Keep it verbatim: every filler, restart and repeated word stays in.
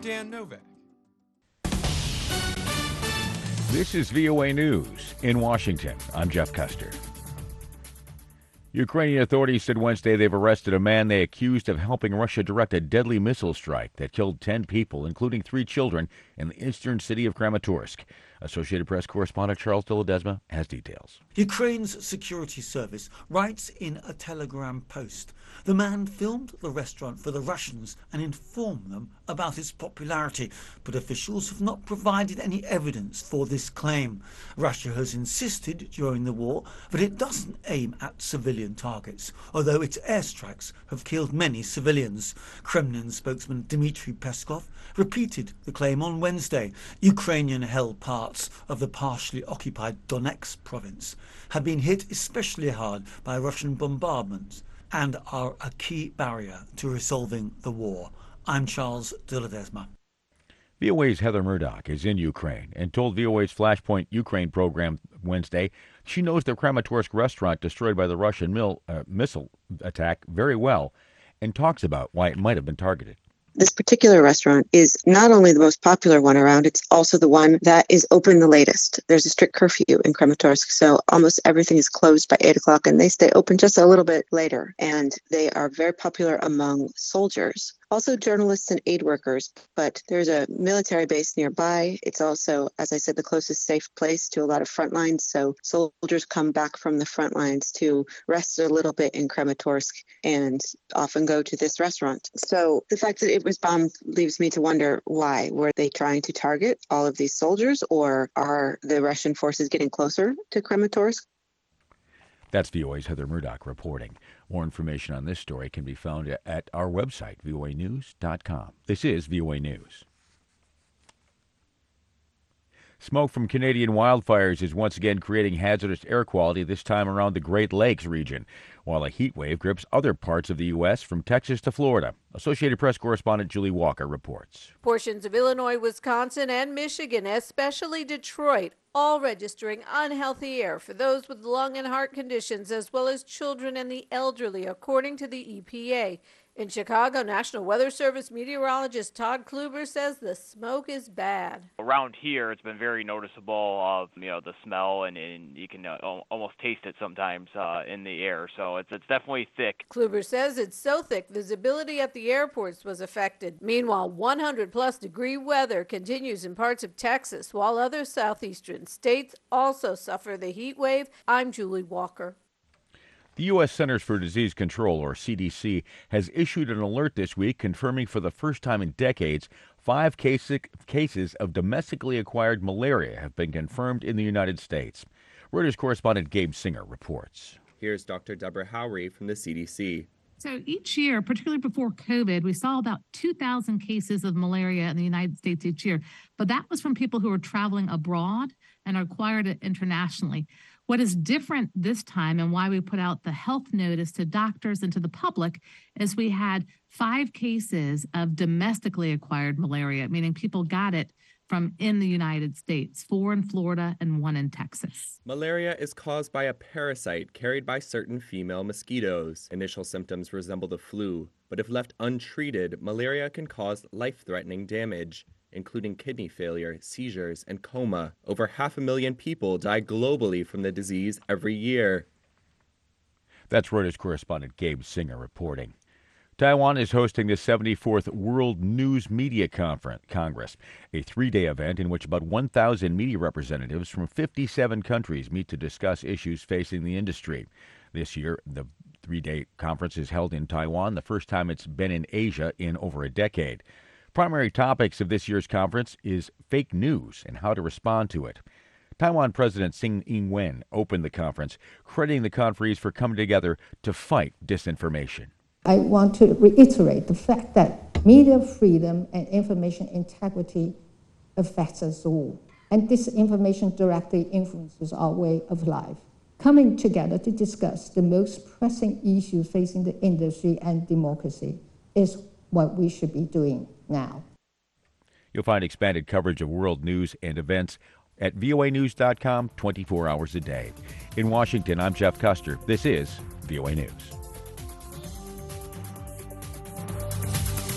Dan Novak. This is V O A News in Washington. I'm Jeff Custer. Ukrainian authorities said Wednesday they've arrested a man they accused of helping Russia direct a deadly missile strike that killed ten people, including three children, in the eastern city of Kramatorsk. Associated Press correspondent Charles de Ledesma has details. Ukraine's security service writes in a Telegram post, the man filmed the restaurant for the Russians and informed them about its popularity, but officials have not provided any evidence for this claim. Russia has insisted during the war that it doesn't aim at civilian targets, although its airstrikes have killed many civilians. Kremlin spokesman Dmitry Peskov repeated the claim on Wednesday. Ukrainian-held parts of the partially occupied Donetsk province have been hit especially hard by Russian bombardments and are a key barrier to resolving the war. I'm Charles de Ledesma. V O A's Heather Murdoch is in Ukraine and told V O A's Flashpoint Ukraine program Wednesday she knows the Kramatorsk restaurant destroyed by the Russian mil, uh, missile attack very well and talks about why it might have been targeted. This particular restaurant is not only the most popular one around, it's also the one that is open the latest. There's a strict curfew in Kramatorsk, so almost everything is closed by eight o'clock, and they stay open just a little bit later. And they are very popular among soldiers, also journalists and aid workers. But there's a military base nearby. It's also, as I said, the closest safe place to a lot of front lines. So soldiers come back from the front lines to rest a little bit in Kramatorsk and often go to this restaurant. So the fact that it was bombed leaves me to wonder why. Were they trying to target all of these soldiers, or are the Russian forces getting closer to Kramatorsk? That's V O A's Heather Murdoch reporting. More information on this story can be found at our website, V O A news dot com. This is V O A News. Smoke from Canadian wildfires is once again creating hazardous air quality, this time around the Great Lakes region, while a heat wave grips other parts of the U S from Texas to Florida. Associated Press correspondent Julie Walker reports. Portions of Illinois, Wisconsin, and Michigan, especially Detroit, all registering unhealthy air for those with lung and heart conditions, as well as children and the elderly, according to the E P A. In Chicago, National Weather Service meteorologist Todd Kluber says the smoke is bad. Around here, it's been very noticeable of you know the smell, and, and you can uh, almost taste it sometimes uh, in the air. So it's it's definitely thick. Kluber says it's so thick, visibility at the airports was affected. Meanwhile, one hundred plus degree weather continues in parts of Texas, while other southeastern states also suffer the heat wave. I'm Julie Walker. The U S Centers for Disease Control, or C D C, has issued an alert this week confirming for the first time in decades five case, cases of domestically acquired malaria have been confirmed in the United States. Reuters correspondent Gabe Singer reports. Here's Doctor Deborah Howry from the C D C. So each year, particularly before COVID, we saw about two thousand cases of malaria in the United States each year. But that was from people who were traveling abroad and acquired it internationally. What is different this time, and why we put out the health notice to doctors and to the public, is we had five cases of domestically acquired malaria, meaning people got it from in the United States, four in Florida and one in Texas. Malaria is caused by a parasite carried by certain female mosquitoes. Initial symptoms resemble the flu, but if left untreated, malaria can cause life-threatening damage, including kidney failure, seizures, and coma. Over half a million people die globally from the disease every year. That's Reuters correspondent Gabe Singer reporting. Taiwan is hosting the seventy-fourth World News Media Conference, Congress, a three-day event in which about one thousand media representatives from fifty-seven countries meet to discuss issues facing the industry. This year, the three-day conference is held in Taiwan, the first time it's been in Asia in over a decade. Primary topics of this year's conference is fake news and how to respond to it. Taiwan President Tsing Ing-wen opened the conference, crediting the conferees for coming together to fight disinformation. I want to reiterate the fact that media freedom and information integrity affects us all, and disinformation directly influences our way of life. Coming together to discuss the most pressing issues facing the industry and democracy is what we should be doing now. You'll find expanded coverage of world news and events at V O A news dot com twenty-four hours a day. In Washington, I'm Jeff Custer. This is V O A News.